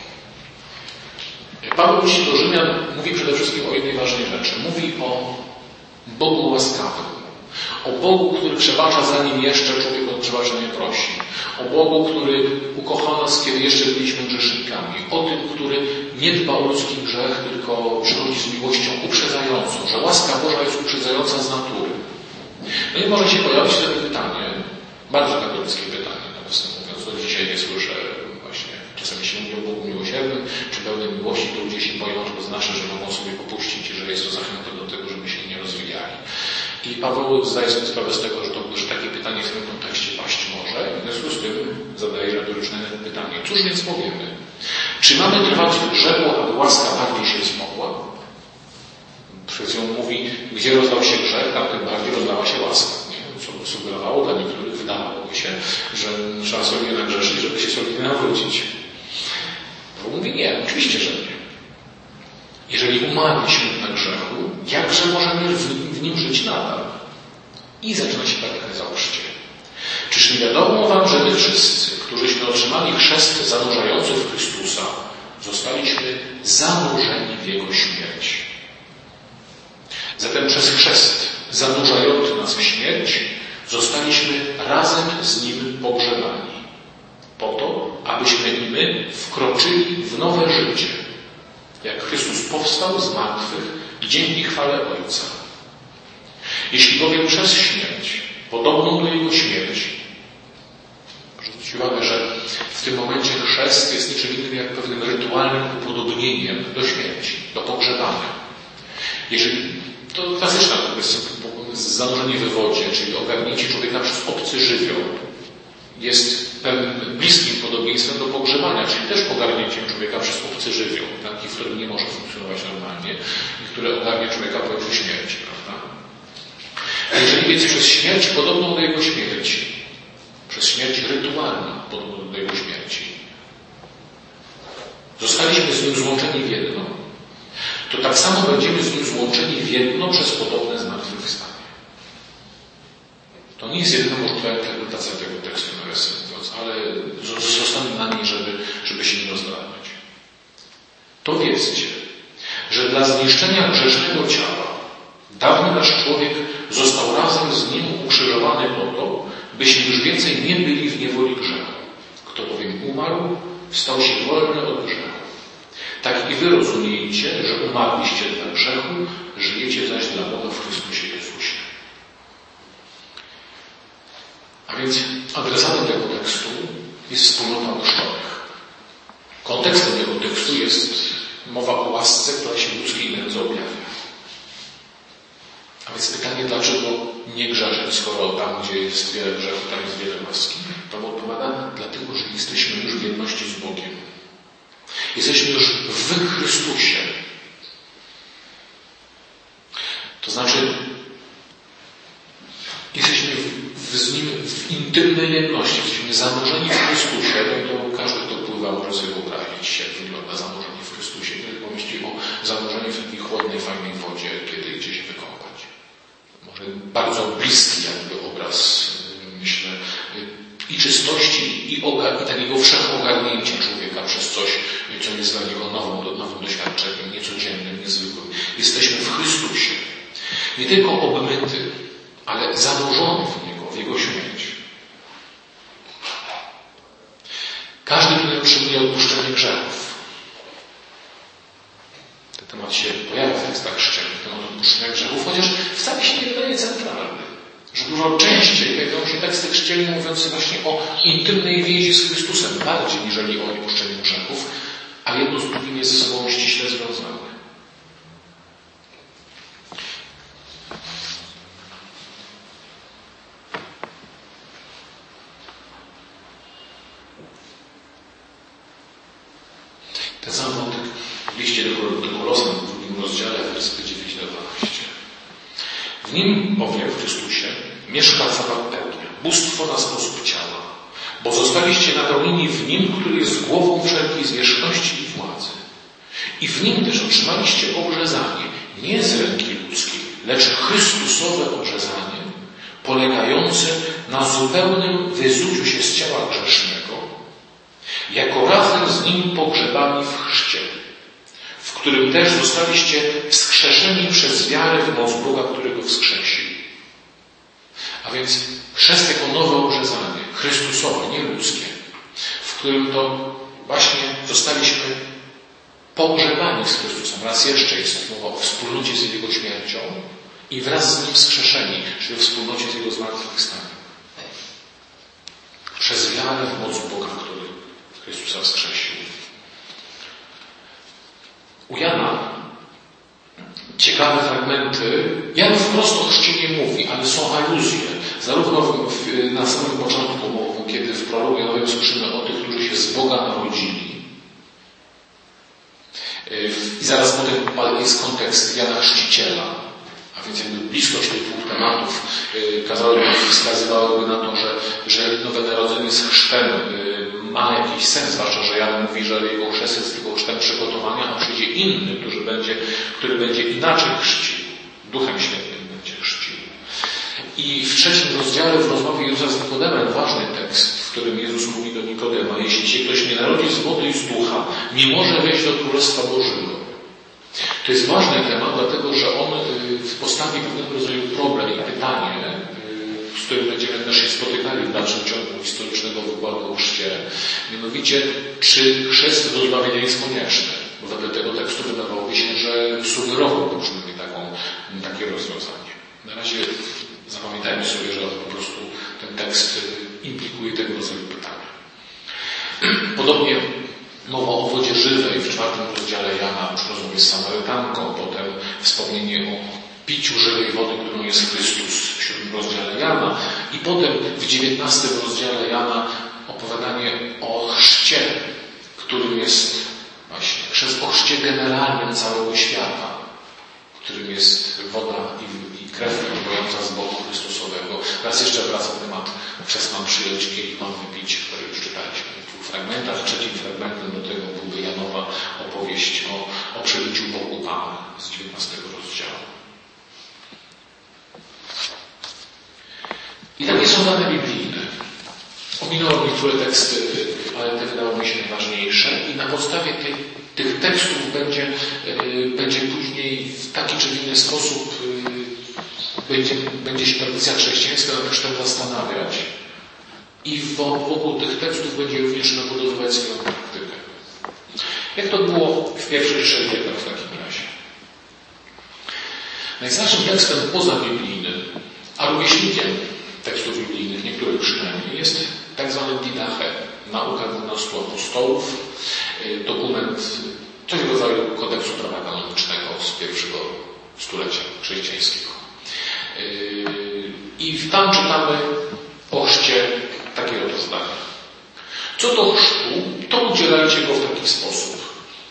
B: Paweł w liście do Rzymian mówi przede wszystkim o jednej ważnej rzeczy. Mówi o Bogu łaskawym. O Bogu, który przebacza, zanim jeszcze człowiek o przebaczenie prosi. O Bogu, który ukochał nas, kiedy jeszcze byliśmy grzesznikami. O tym, który nie dba o ludzki grzech, tylko przychodzi z miłością uprzedzającą. Że łaska Boża jest uprzedzająca z natury. No i może się pojawić wtedy pytanie, bardzo katolickie pytanie, nawiasem mówiąc, to dzisiaj nie słyszę właśnie, czasami się mówi o Bogu miłosiernym, czy pełnej miłości, to ludzie się boją, że to znaczy, że mogą sobie popuścić i że jest to zachęta do tego, żeby się nie rozwijali. I Paweł zdaje sobie sprawę z tego, że, to, że takie pytanie w tym kontekście paść może, i w związku z tym zadaje retoryczne pytanie. Cóż więc powiemy? Czy mamy trwać w grzechu, aby łaska bardziej się wzmogła? Przez ją mówi, gdzie rozlał się grzech, tam tym bardziej rozlała się łaska. Nie? Co sugerowało dla niektórych, wydawałoby się, że trzeba sobie nagrzeszyć, żeby się sobie nawrócić. Paweł mówi nie, oczywiście, że nie. Jeżeli umarliśmy na grzechu, jakże możemy w, w nim żyć nadal? I zaczyna się katecheza o chrzcie. Czyż nie wiadomo wam, że my wszyscy, którzyśmy otrzymali chrzest zanurzający w Chrystusa, zostaliśmy zanurzeni w Jego śmierć? Zatem przez chrzest zanurzający nas w śmierć zostaliśmy razem z Nim pogrzebani. Po to, abyśmy i my wkroczyli w nowe życie. Jak Chrystus powstał z martwych dzięki chwale Ojca. Jeśli bowiem przez śmierć, podobną do Jego śmierci, proszę zwrócić uwagę, że w tym momencie chrzest jest niczym innym jak pewnym rytualnym upodobnieniem do śmierci, do pogrzebania. Jeżeli to klasyczna zanurzenie we wodzie, czyli ogarnięcie człowieka przez obcy żywioł, jest pewnym bliskim podobieństwem do pogrzebania, czyli też ogarnięciem człowieka przez obcy żywioł, taki, w którym nie może funkcjonować normalnie i które ogarnia człowieka po jego śmierci, prawda? A jeżeli więc przez śmierć podobną do jego śmierci, przez śmierć rytualną podobną do jego śmierci, zostaliśmy z nim złączeni w jedno, to tak samo będziemy z nim złączeni w jedno przez podobne zmartwychwstanie. To nie jest jedyna możliwa interpretacja tego tekstu, nawiasem mówiąc, ale zostanę na niej, żeby, żeby się nie rozdrabniać. To wiedzcie, że dla zniszczenia grzesznego ciała dawny nasz człowiek został razem z nim ukrzyżowany po to, byśmy już więcej nie byli w niewoli grzechu. Kto bowiem umarł, stał się wolny od grzechu. Tak i wy rozumiejcie, że umarliście dla grzechu, żyjecie zaś dla Boga w Chrystusie Jezusie. A więc adresatem tego tekstu jest wspólnota ochrzczonych. Kontekstem tego tekstu jest mowa o łasce, która się w ludzkiej nędzy objawia. A więc pytanie, dlaczego nie grzeszyć, skoro tam, gdzie jest wiele grzechu, tam jest wiele łaski? Pan odpowiada, dlatego, że jesteśmy już w jedności z Bogiem. Jesteśmy już w Chrystusie. To znaczy, jesteśmy w, z Nim w intymnej jedności, jesteśmy zanurzeni w Chrystusie. No to każdy, kto pływa, może sobie wyobrazić, jak wygląda zanurzenie w Chrystusie. Nie pomyśli o zanurzeniu w takiej chłodnej, fajnej wodzie, kiedy idzie się wykąpać. Może bardzo bliski jakby obraz, myślę, i czystości, i, ogar, i takiego wszechogarnięcia człowieka przez coś, co jest dla niego nowym, nowym doświadczeniem, niecodziennym, niezwykłym. Jesteśmy w Chrystusie. Nie tylko obmyty, ale zanurzony w Niego, w Jego śmierć. Każdy tutaj otrzymuje odpuszczenie grzechów. Ten temat się pojawia w tekstach chrzcielnych, temat odpuszczenia grzechów, chociaż wcale się nie wydaje centralny. że dużo częściej pojawiają się teksty chrzcielne mówiące właśnie o intymnej więzi z Chrystusem, bardziej niżeli o odpuszczeniu grzechów, a jedno z drugim jest ze sobą ściśle związane. Ten sam wątek w liście do Kolosan w drugim rozdziale, wersety dziewięć do dwunastu. W nim bowiem, w Chrystusie, mieszka cała pełnia, bóstwo na sposób ciała, bo zostaliście napełnieni w Nim, który jest głową wszelkiej zwierzchności i władzy. I w Nim też otrzymaliście obrzezanie, nie z ręki ludzkiej, lecz Chrystusowe obrzezanie, polegające na zupełnym wyzuciu się z ciała grzesznego, jako razem z Nim pogrzebani w chrzcie, w którym też zostaliście wskrzeszeni przez wiarę w moc Boga, którego wskrzesił. A więc chrzest jako nowe obrzezanie, Chrystusowe, nie ludzkie, w którym to właśnie zostaliśmy pogrzebani z Chrystusem. Raz jeszcze jest mowa o wspólnocie z Jego śmiercią i wraz z Nim wskrzeszeni, czyli o wspólnocie z Jego zmartwychwstaniem. Przez wiarę w moc Boga, który Chrystusa wskrzesił. U Jana ciekawe fragmenty. Jan wprost o chrzcie nie mówi, ale są aluzje. Zarówno w, w, na samym początku, kiedy w prologu Janowym słyszymy o tych, którzy się z Boga narodzili. I zaraz potem jest kontekst Jana Chrzciciela. A więc jakby bliskość tych dwóch tematów kazałyby, wskazywałyby na to, że, że nowe narodzenie z chrztem ma jakiś sens, zwłaszcza, że Jan mówi, że jego chrzest jest tylko chrztem przygotowania, a przyjdzie inny, który będzie, który będzie inaczej chrzcił. Duchem Świętym będzie chrzcił. I w trzecim rozdziale w rozmowie Jezusa z Nikodemem ważny tekst, w którym Jezus mówi do Nikodema: jeśli się ktoś nie narodzi z wody i z ducha, nie może wejść do Królestwa Bożego. To jest ważny temat, dlatego że on postawi pewnego rodzaju problem i pytanie, z którym będziemy też się spotykali w dalszym ciągu historycznego wykładu o chrzcie. Mianowicie, czy chrzest do zbawienia jest konieczny? Bo wedle tego tekstu wydawałoby się, że sugerowałby przynajmniej taką, takie rozwiązanie. Na razie zapamiętajmy sobie, że po prostu ten tekst implikuje tego rodzaju pytania. Podobnie mowa o wodzie żywej w czwartym rozdziale Jana przy rozmowie z Samarytanką, potem wspomnienie o piciu żywej wody, którą jest Chrystus w siódmym rozdziale Jana i potem w dziewiętnastym rozdziale Jana opowiadanie o chrzcie, którym jest właśnie chrzest o chrzcie generalnym całego świata, którym jest woda i, i krew płynąca z boku Chrystusowego. Raz jeszcze wracam temat chrzest mam przyjąć, kielich mam wypić, który już czytaliśmy w dwóch fragmentach. Trzecim fragmentem do tego byłby Janowa opowieść o, o przybiciu Bogu Pana z dziewiętnastego rozdziału. I takie są dane biblijne. Ominąłem niektóre teksty, ale te wydały mi się najważniejsze i na podstawie tych, tych tekstów będzie, yy, będzie później w taki czy inny sposób yy, będzie, będzie się tradycja chrześcijańska nad chrztem zastanawiać i wokół tych tekstów będzie również nabudowywać swoją praktykę. Jak to było w pierwszych trzech wiekach w takim razie? Najstarszym tekstem pozabiblijnym, a rówieśnikiem tekstów biblijnych, niektórych przynajmniej, jest tak zwany Didache, nauka dwunastu apostołów, dokument, coś w rodzaju kodeksu prawa kanonicznego z pierwszego stulecia chrześcijańskiego. I tam czytamy o chrzcie takie oto zdanie. Co do chrztu, to udzielajcie go w taki sposób.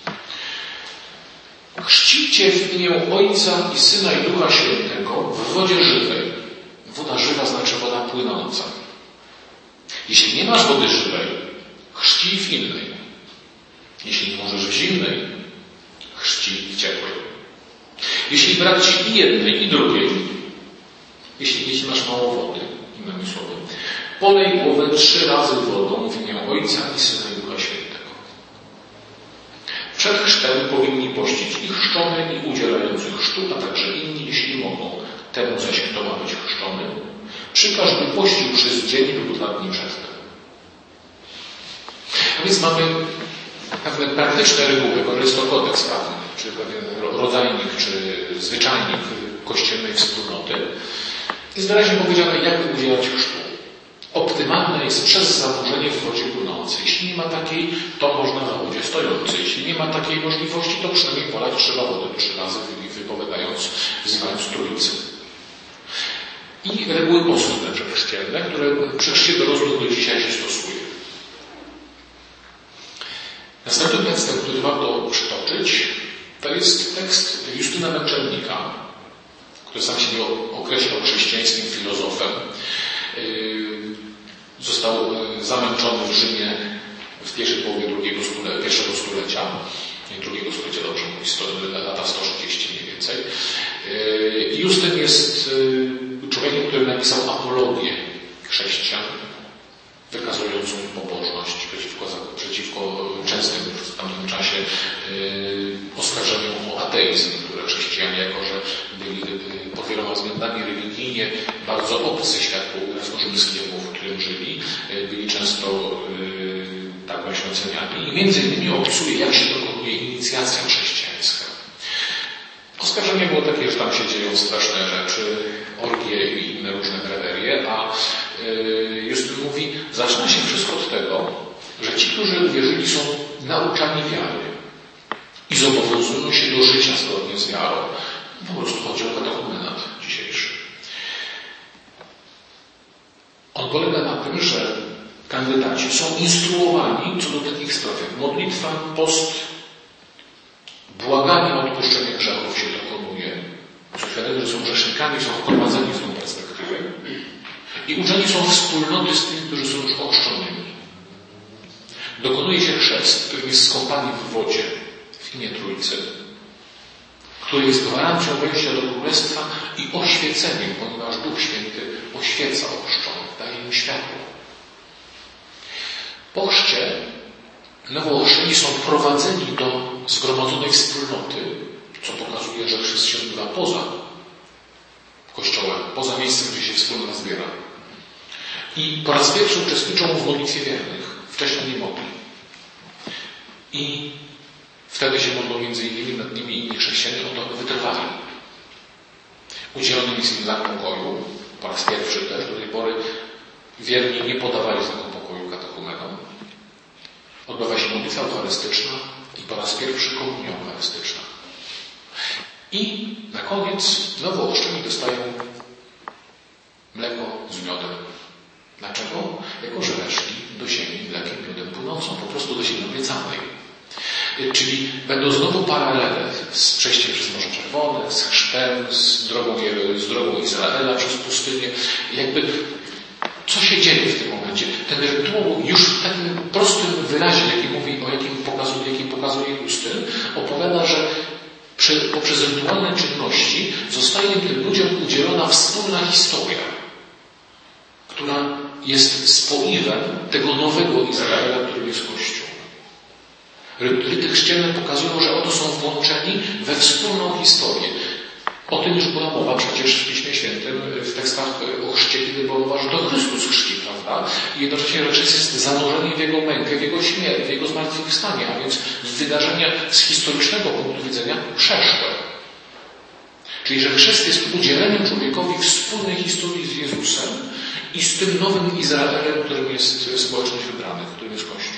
B: Chrzcicie w imię Ojca i Syna i Ducha Świętego w wodzie żywej. Woda żywa znaczy woda płynąca. Jeśli nie masz wody żywej, chrzcij w innej. Jeśli nie możesz w zimnej, chrzcij w ciepłej. Jeśli brak ci i jednej, i drugiej, jeśli, jeśli masz mało wody, innymi słowy, polej głowę trzy razy wodą w imię Ojca i Syna i Ducha Świętego. Przed chrztem powinni pościć i chrzczony, i udzielający chrztu, a także inni, jeśli mogą. Temu zaś, kto ma być chrzczony, przykaż, by pościł przez dzień lub dwa dni przedtem. A więc mamy pewne praktyczne reguły, bo jest to kodeks prawny, czy pewien rodzajnik, czy zwyczajnik kościelnej wspólnoty, Jest wyraźnie powiedziane, jak udzielać chrztu. Optymalne jest przez zanurzenie w wodzie płynącej. Jeśli nie ma takiej, to można na wodzie stojącej. Jeśli nie ma takiej możliwości, to przynajmniej polać trzeba wodę trzy razy, wypowiadając, wzywając Trójcy. I reguły postępne przechrzcielne, które przy chrzcie dorosłych do dzisiaj się stosuje. Następnym tekstem, który warto przytoczyć, to jest tekst Justyna Męczennika, który sam siebie określał chrześcijańskim filozofem. Został zamęczony w Rzymie w pierwszej połowie drugiego stulecia, pierwszego stulecia, nie drugiego stulecia, dobrze mówić, lata sto trzydzieści mniej więcej. I Justyn jest człowiekiem, który napisał apologię chrześcijan, wykazującą pobożność przeciwko, przeciwko częstym w tamtym czasie yy, oskarżeniom o ateizm, które chrześcijanie, jako że byli yy, pod wieloma względami religijnie bardzo obcy światu rzymskiemu, w którym żyli, yy, byli często yy, tak właśnie oceniani. I między innymi opisuje, jak się dokonuje inicjacja chrześcijańska. Oskarżenie było takie, że tam się dzieją straszne rzeczy, orgie i inne różne grewerie, a Justyn mówi, zaczyna się wszystko od tego, że ci, którzy uwierzyli, są nauczani wiary i zobowiązują się do życia zgodnie z wiarą. Po prostu chodzi o katechumenat dzisiejszy. On polega na tym, że kandydaci są instruowani co do takich spraw jak modlitwa, post, błaganie o odpuszczenie grzechów się dokonuje. Są świadomi, że są grzesznikami, są wprowadzeni w tą perspektywę. I uczeni są wspólnoty z tymi, którzy są już ochrzczonymi. Dokonuje się chrzest, który jest skąpany w wodzie w imię Trójcy, który jest gwarancją wejścia do Królestwa i oświeceniem, ponieważ Duch Święty oświeca ochrzczonych, daje im światło. Po chrzcie nowoochrzczeni są prowadzeni do zgromadzonej wspólnoty, co pokazuje, że chrzest się odbywa poza Kościołem, poza miejscem, gdzie się wspólnota zbiera. I po raz pierwszy uczestniczą w modlitwie wiernych. Wcześniej nie mogli. I wtedy się modlą między innymi nad nimi inni chrześcijanie o to, aby wytrwali. Udzielony jest im znak pokoju. Po raz pierwszy też do tej pory wierni nie podawali znaku pokoju katechumenom. Odbywa się modlitwa eucharystyczna i po raz pierwszy komunia eucharystyczna. I na koniec nowoochrzczeni dostają mleko z miodem. Dlaczego? Jako że weszli do ziemi mlekiem, miodem płynącą, po prostu do ziemi obiecanej. Czyli będą znowu paralele z przejściem przez Morze Czerwone, z chrztem, z drogą, z drogą Izraela przez pustynię. Jakby co się dzieje w tym momencie? Ten rytuał już w takim prostym wyrazie, jaki mówi, o jakim pokazuje, jaki pokazuje Justyn, opowiada, że Przy, poprzez rytualne czynności zostaje tym ludziom udzielona wspólna historia, która jest spoiwem tego nowego Izraela, którym jest Kościół. Ryty chrzcielne pokazują, że oto są włączeni we wspólną historię. O tym już była mowa przecież w Piśmie Świętym, w tekstach o chrzcie, kiedy było mowa, że to Chrystus chrzci, prawda? I jednocześnie chrzest jest zanurzeniem w Jego mękę, w Jego śmierć, w Jego zmartwychwstanie, a więc w wydarzenia z historycznego punktu widzenia przeszłe. Czyli, że chrzest jest udzieleniem człowiekowi wspólnej historii z Jezusem i z tym nowym Izraelem, którym jest społeczność wybranych, którym jest Kościół.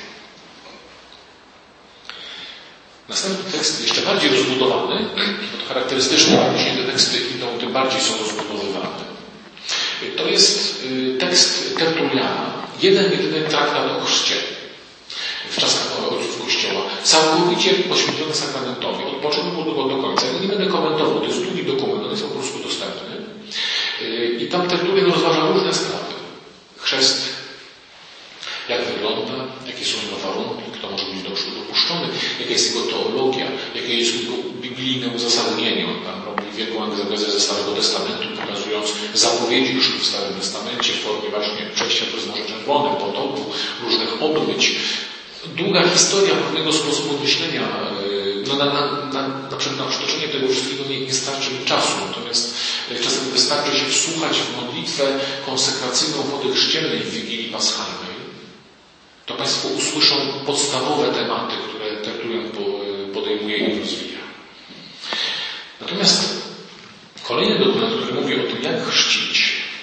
B: Następny tekst, jeszcze bardziej rozbudowany, to charakterystyczne, że później te teksty idą, tym bardziej są rozbudowywane. To jest tekst Tertuliana, jeden jedyny traktat o chrzcie w czasach ojców Kościoła, całkowicie poświęcony sakramentowi, od początku do, do końca. Ja nie będę komentował, to jest długi dokument, on jest po prostu dostępny. I tam Tertulian rozważa różne sprawy. Chrzest, jak wygląda, jakie są jego warunki, kto może być dopuszczony, jaka jest jego teologia, jakie jest jego biblijne uzasadnienie. On tam robi wielką egzegezę ze Starego Testamentu, pokazując zapowiedzi już w Starym Testamencie w formie właśnie przejścia przez Morze Czerwone, potopu, różnych obmyć. Długa historia pewnego sposobu myślenia, no na, na, na, na przykład na przytoczenie tego wszystkiego nie, nie starczy mi czasu, natomiast czasem wystarczy się wsłuchać w modlitwę konsekracyjną wody chrzcielnej w Wigilii Paschalnej. To Państwo usłyszą podstawowe tematy, które Tertulian podejmuje i rozwija. Natomiast kolejny dokument, który mówi o tym, jak chrzcić,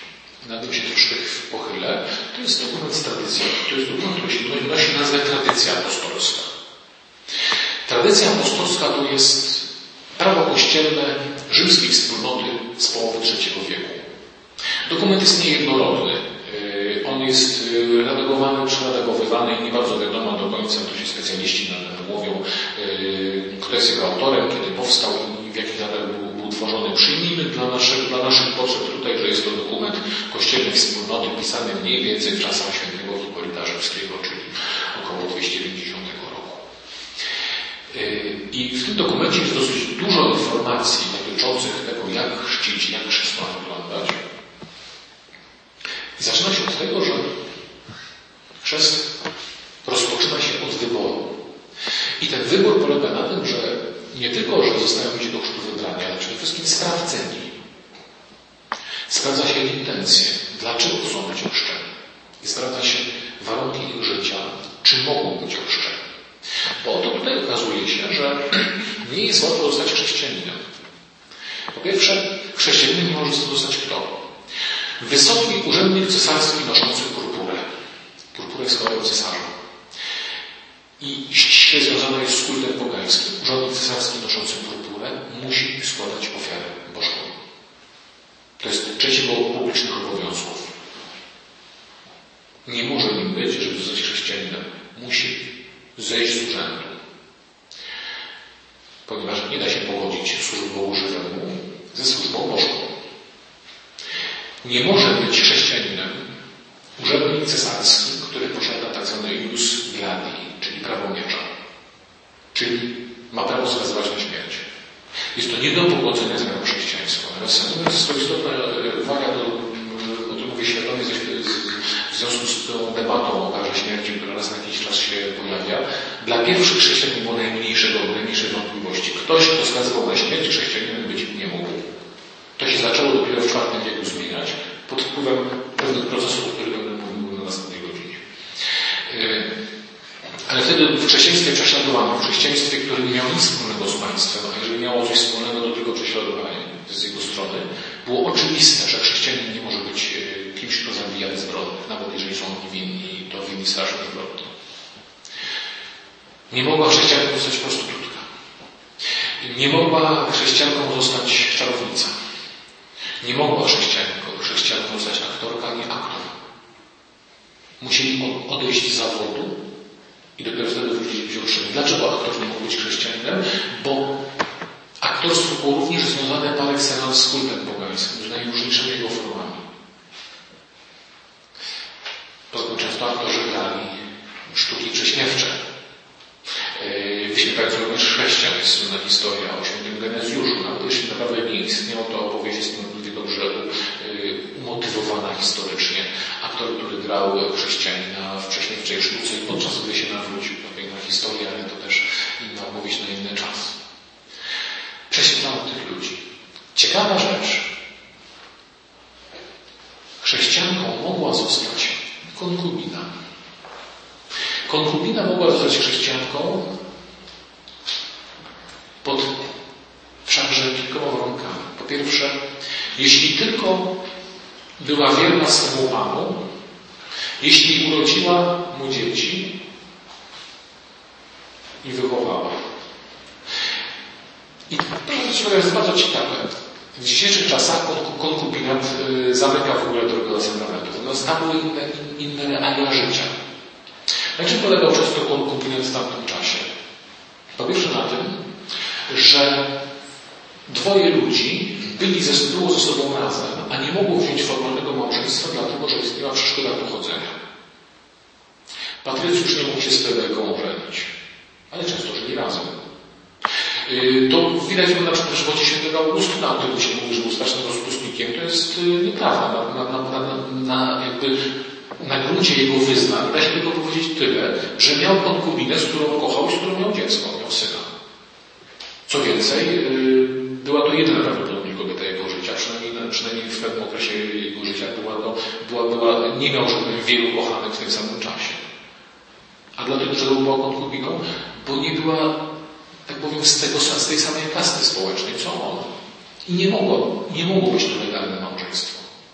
B: tym się troszkę pochylę. To jest dokument z tradycją. To jest dokument, który się nosi nazwę tradycja apostolska. Tradycja apostolska to jest prawo kościelne rzymskiej wspólnoty z połowy trzeciego wieku. Dokument jest niejednorodny. On jest redagowany, przeredagowywany i nie bardzo wiadomo do końca, to się specjaliści nad tym mówią, kto jest jego autorem, kiedy powstał i w jakich latach był, był tworzony. Przyjmijmy dla naszych, dla naszych potrzeb tutaj, że jest to dokument kościelnej wspólnoty pisany mniej więcej w czasach świętego Hipolyta Rzymskiego, czyli około dwieście pięćdziesiątego roku. I w tym dokumencie jest dosyć dużo informacji dotyczących tego, jak chrzcić, jak chrzest ma wyglądać. I zaczyna się od tego, że chrzest rozpoczyna się od wyboru. I ten wybór polega na tym, że nie tylko, że zostają ludzie do chrztu wybrani, ale przede wszystkim sprawdzeni. Sprawdza się intencje, dlaczego chcą być ochrzczeni. I sprawdza się warunki ich życia, czy mogą być ochrzczeni. Bo oto tutaj okazuje się, że nie jest łatwo zostać chrześcijaninem. Po pierwsze, chrześcijaninem nie może zostać kto? Wysoki urzędnik cesarski noszący purpurę. Purpura jest kolorem cesarza. I ściśle związana jest z kultem pogańskim. Urzędnik cesarski noszący purpurę musi składać ofiarę Bożą. To jest część jego publicznych obowiązków. Nie może nim być, żeby zostać chrześcijaninem. Musi zejść z urzędu. Ponieważ nie da się pogodzić służbą żywemu ze służbą Bożą. Nie może być chrześcijaninem urzędnik cesarski, który posiada tak zwany ius gladii, czyli prawo miecza. Czyli ma prawo skazywać na śmierć. Jest to nie do pogodzenia z miarą chrześcijaństwa. Natomiast jest to istotna uwaga, do, o tym mówię świadomie, w związku z tą debatą o karze śmierci, która raz na jakiś czas się pojawia. Dla pierwszych chrześcijan nie było najmniejszego, najmniejszej wątpliwości. Ktoś, kto skazywał na śmierć, chrześcijaninem być nie mógł. To się zaczęło dopiero w czwartym wieku zmieniać pod wpływem pewnych procesów, o których będę mówił na następnej godzinie. Ale wtedy w chrześcijaństwie prześladowano, w chrześcijaństwie, które nie miało nic wspólnego z państwem, a jeżeli miało coś wspólnego, to tylko prześladowanie z jego strony, było oczywiste, że chrześcijanin nie może być kimś, kto zabija zbrodnych, nawet jeżeli są winni, to winni strasznych zbrodni. Nie mogła chrześcijanką zostać prostytutka. Nie mogła chrześcijanką zostać czarownica. Nie mogła chrześcijanką, chrześcijanką zostać aktorka, ani aktor. Musieli odejść z zawodu i dopiero wtedy wrócić być ochrzczeni. Dlaczego aktor nie mógł być chrześcijaninem? Bo aktorstwo było również związane par excellence z kultem pogańskim, z najróżniejszymi jego formami. Poza tym często aktorzy grali sztuki prześmiewcze. Wyśmiewając również chrześcijan, jest słynna historia o świętym Genezjuszu. Nawet jeśli naprawdę nie istniał, to opowieść jest niewątpliwie dobrze umotywowana historycznie. Aktor, który grał chrześcijanina w prześmiewczej sztuce i podczas gdy się nawrócił, to piękna historia, ale to też inna opowieść na inny czas. Prześmiewano tych ludzi. Ciekawa rzecz. Chrześcijanką mogła zostać konkubina. Konkubina mogła zostać chrześcijanką pod wszakże kilkoma warunkami. Po pierwsze, jeśli tylko była wierna swemu Panu, jeśli urodziła mu dzieci i wychowała. I to jest bardzo ciekawe. W dzisiejszych czasach konkubinat zamyka w ogóle drogę do sakramentu. Natomiast tam były inne, inne realia życia. Na czym polegał często konkubinat w tamtym czasie? Po pierwsze na tym, że dwoje ludzi byli ze, było ze sobą razem, a nie mogło wziąć formalnego małżeństwa, dlatego że istniała przeszkoda pochodzenia. Patrycjusz nie mógł się z plebeką ożenić, ale często żyli razem. To widać na przykład w żywocie świętego Augustyna, o którym się mówi, że był strasznym rozpustnikiem. To jest nieprawda. Na, na, na, na, na, jakby na gruncie jego wyznań da się tylko powiedzieć tyle, że miał konkubinę, z którą kochał i z którą miał dziecko, miał syna. Co więcej, była to jedyna prawdopodobnie kobieta jego życia, przynajmniej, przynajmniej w pewnym okresie jego życia była to, była, była, nie miał żadnych wielu kochanek w tym samym czasie. A dlatego, że była konkubiną, bo nie była, tak powiem, z, tego, z tej samej kasty społecznej, co on. I nie mogło, nie mogło być to legalne małżeństwo.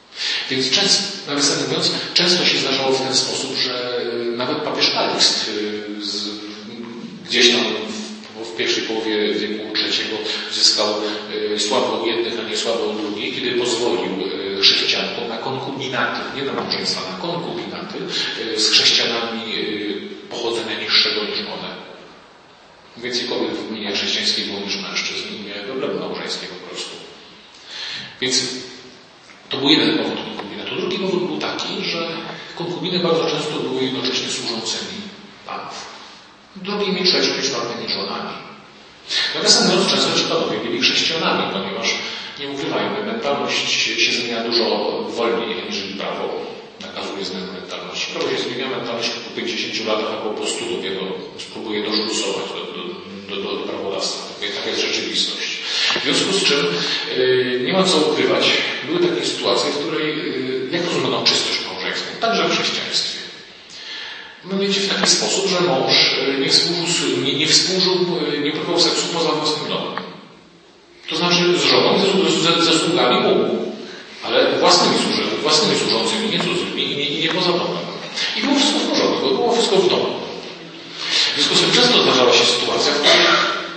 B: Więc często, nawiasem mówiąc, często się zdarzało w ten sposób, że nawet papież Kalixt z, gdzieś tam w, w pierwszej połowie wieku trzeciego zyskał sławę u jednych, a nie sławę u drugich, kiedy pozwolił chrześcijankom na konkubinaty, nie na małżeństwa, na konkubinaty z chrześcijanami pochodzenia niższego niż one. Więcej kobiet w gminie chrześcijańskiej było niż mężczyzn i nie problemu małżeńskiego po prostu. Więc to był jeden powód konkubinatu. Drugi powód był taki, że konkubiny bardzo często były jednocześnie służącymi panów. Drugimi, trzecimi, czwartymi żonami. Natomiast mówiąc, często ci panowie byli chrześcijanami, ponieważ nie ukrywajmy, mentalność się zmienia dużo wolniej, aniżeli prawo nakazuje zmianę mentalności. Prawo się zmienia, mentalność po pięćdziesięciu latach albo po stu dopiero spróbuje doszlusować do, do, do, do prawodawstwa. Taka jest rzeczywistość. W związku z czym yy, nie ma co ukrywać, były takie sytuacje, w której yy, jak rozumiano czystość małżeńską, także w chrześcijaństwie. Mianowicie w taki sposób, że mąż nie współżył, nie, nie, współżył, nie próbował seksu poza własnym domem. To znaczy z żoną, ze, ze sługami mógł, ale własnymi, służy, własnymi służącymi, nie cudzymi i nie, i nie poza domem. I było wszystko w porządku, bo było wszystko w domu. W związku z tym często zdarzała się sytuacja, w której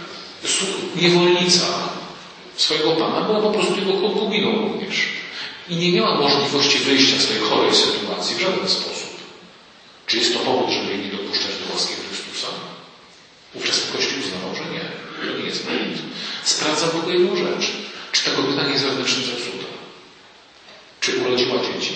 B: niewolnica swojego pana była po prostu jego konkubiną również. I nie miała możliwości wyjścia z tej chorej sytuacji w żaden sposób. Czy jest to powód, żeby jej nie dopuszczać do łaski Chrystusa? Ówczesny Kościół uznawał, że nie. To nie jest powód. Sprawdza w ogóle jedną rzecz. Czy ta kobieta nie jest wewnętrznie zepsuta? Czy urodziła dzieci?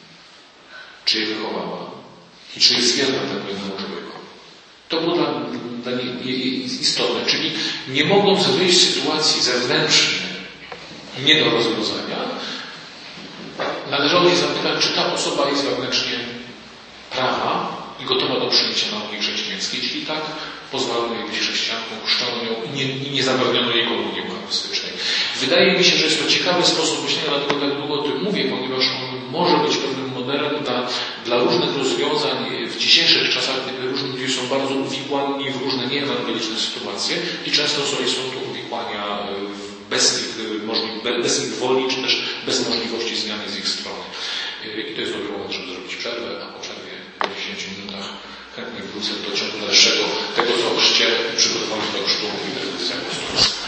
B: Czy je wychowała? I czy jest wierna temu jednemu człowiekowi? To było dla, dla niej istotne. Czyli nie mogąc wyjść z sytuacji zewnętrznej nie do rozwiązania, należało się zapytać, czy ta osoba jest wewnętrznie prawa i gotowa do przyjęcia nauki chrześcijańskiej. Jeśli tak, pozwalono jej być chrześcijanką, chrzczono ją i nie, i nie zabroniono jej komunii eucharystycznej. Wydaje mi się, że jest to ciekawy sposób myślenia, dlatego tak długo o tym mówię, ponieważ on może być pewnym modelem dla, dla różnych rozwiązań w dzisiejszych czasach, kiedy różni ludzie są bardzo uwikłani w różne nieewangeliczne sytuacje i często sobie są to uwikłania bez ich, bez ich woli, czy też bez możliwości zmiany z ich strony. I to jest dobry moment, żeby zrobić przerwę, a po przerwie po dziesięciu minutach chętnie wrócę do ciągu dalszego tego, co o chrzcie przygotowano do chrztu i tradycji apostolskiej.